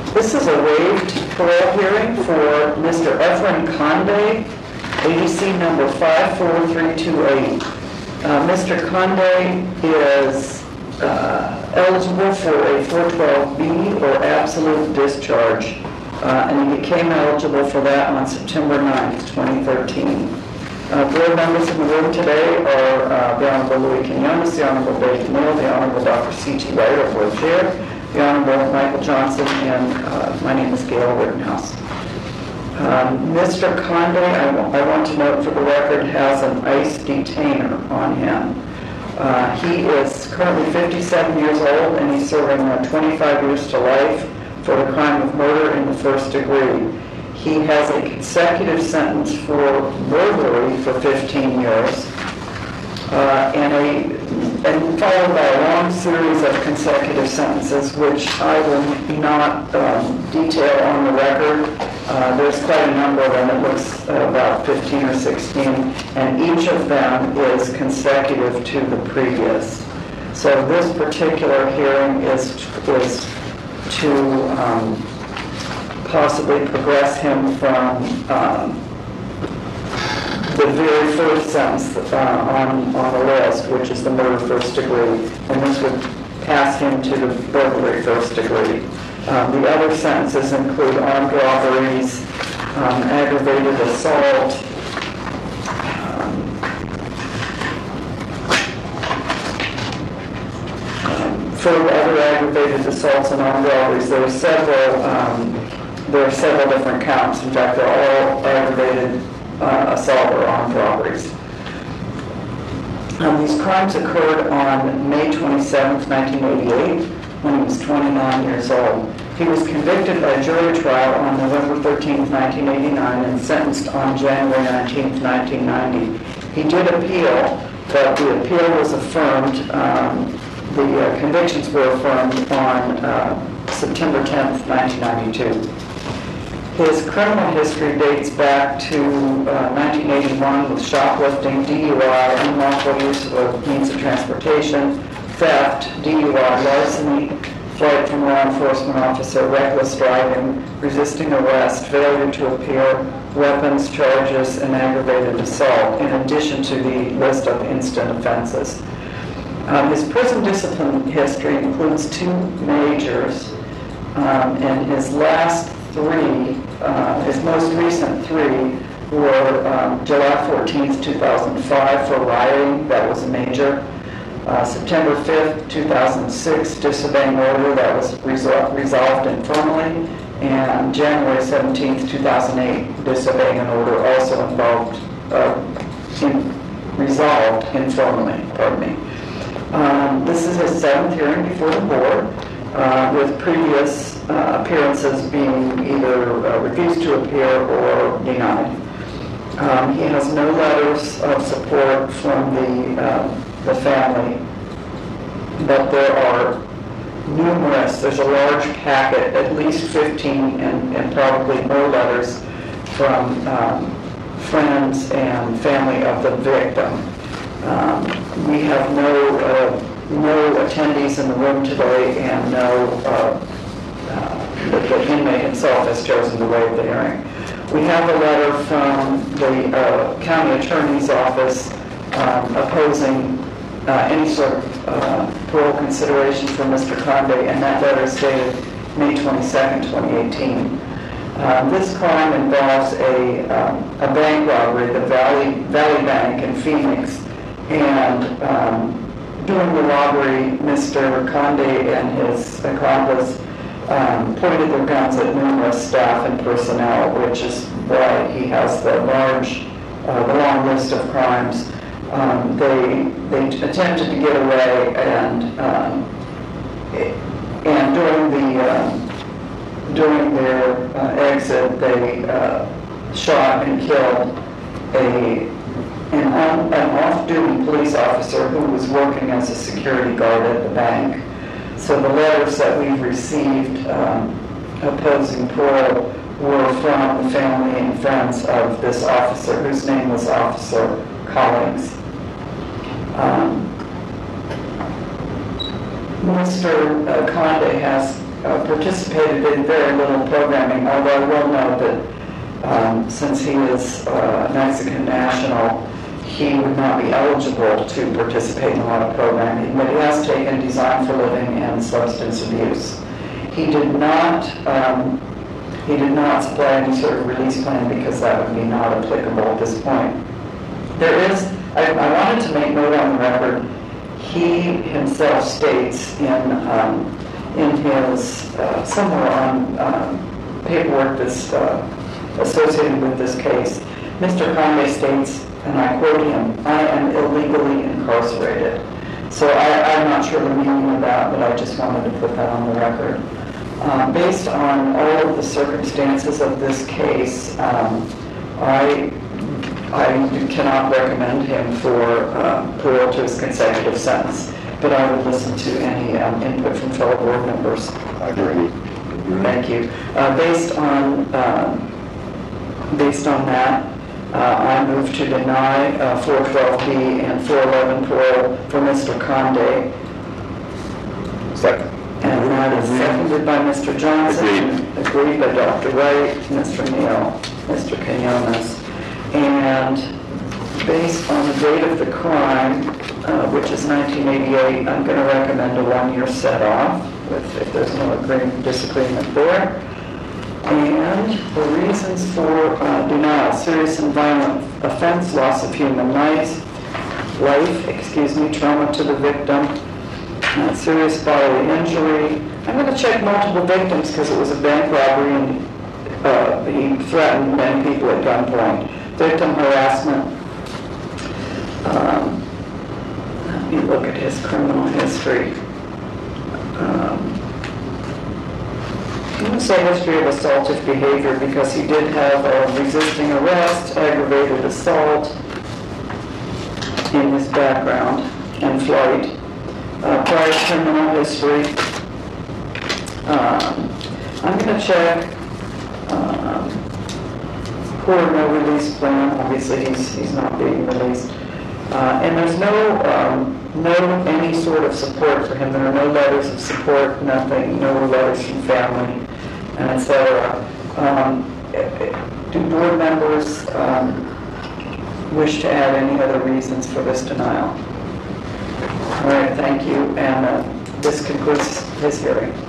This is a waived parole hearing for Mr. Efren Conde, ADC number 54328. Mr. Conde is eligible for a 412B or absolute discharge, and he became eligible for that on September 9th, 2013. Board members in the room today are the Honorable Louis Quinones, the Honorable Dave Neal, the Honorable Dr. C.T. Wright, our board chair, the Honorable Michael Johnson, and my name is Gail Rittenhouse. Mr. Conde, I want to note for the record, has an ICE detainer on him. He is currently 57 years old, and he's serving 25 years to life for the crime of murder in the first degree. He has a consecutive sentence for burglary for 15 years, and followed by a long series of consecutive sentences, which I will not detail on the record. There's quite a number of them. It looks about 15 or 16, and each of them is consecutive to the previous. So this particular hearing is to possibly progress him from the very first sentence on the list, which is the murder first degree, and this would pass him to the burglary first degree. The other sentences include armed robberies, aggravated assault, for other aggravated assaults and armed robberies. There are several different counts. In fact, they're all aggravated assault or armed robberies. These crimes occurred on May 27, 1988, when he was 29 years old. He was convicted by jury trial on November 13, 1989, and sentenced on January 19, 1990. He did appeal, but the appeal was affirmed. The convictions were affirmed on September 10, 1992. His criminal history dates back to 1981 with shoplifting, DUI, unlawful use of a means of transportation, theft, DUI, larceny, flight from law enforcement officer, reckless driving, resisting arrest, failure to appear, weapons charges, and aggravated assault, in addition to the list of instant offenses. His prison discipline history includes 2 majors, and his last 3, his most recent 3 were July 14th, 2005 for rioting, that was a major. September 5th, 2006, disobeying order, that was resolved informally. And January 17th, 2008, disobeying an order, also involved, resolved informally, pardon me. This is his 7th hearing before the board, with previous appearances being either refused to appear or denied. He has no letters of support from the family, but there are numerous, there's a large packet, at least 15 and probably more letters from friends and family of the victim. We have no attendees in the room today, and the inmate himself has chosen to waive the hearing. We have a letter from the county attorney's office opposing any sort of parole consideration for Mr. Conde, and that letter is dated May 22nd, 2018. This crime involves a bank robbery, the Valley Bank in Phoenix, and during the robbery, Mr. Conde and his accomplice pointed their guns at numerous staff and personnel, which is why he has the long list of crimes. They attempted to get away, and during their exit, they shot and killed an off-duty police officer who was working as a security guard at the bank. So the letters that we've received opposing parole were from the family and friends of this officer, whose name was Officer Collins. Mr. Conde has participated in very little programming, although I will note that since he is Mexican national, he would not be eligible to participate in a lot of programming, but he has taken Design for Living and Substance Abuse. He did not supply any sort of release plan because that would be not applicable at this point. I wanted to make note on the record, he himself states in his, somewhere on paperwork that's associated with this case, Mr. Conde states, and I quote him, "I am illegally incarcerated." So I'm not sure the meaning of that, but I just wanted to put that on the record. Based on all of the circumstances of this case, I cannot recommend him for parole to his consecutive sentence, but I would listen to any input from fellow board members. I agree. Thank you. Based on that, I move to deny 412B and 411 parole for Mr. Conde. Second. And that is seconded by Mr. Johnson. Agreed by Dr. Wright, Mr. Neal, Mr. Quinones. And based on the date of the crime, which is 1988, I'm going to recommend a 1-year set-off if there's no disagreement there. And the reasons for denial: serious and violent offense, loss of human life, trauma to the victim, serious bodily injury. I'm going to check multiple victims because it was a bank robbery and he threatened many people at gunpoint. Victim harassment. Let me look at his criminal history. I'm going to say history of assaultive behavior because he did have a resisting arrest, aggravated assault in his background, and flight. Prior criminal history. I'm going to check poor no release plan. Obviously, he's not being released. And there's no any sort of support for him. There are no letters of support, nothing, no letters from family, and etc. Do board members wish to add any other reasons for this denial? All right, thank you, and this concludes his hearing.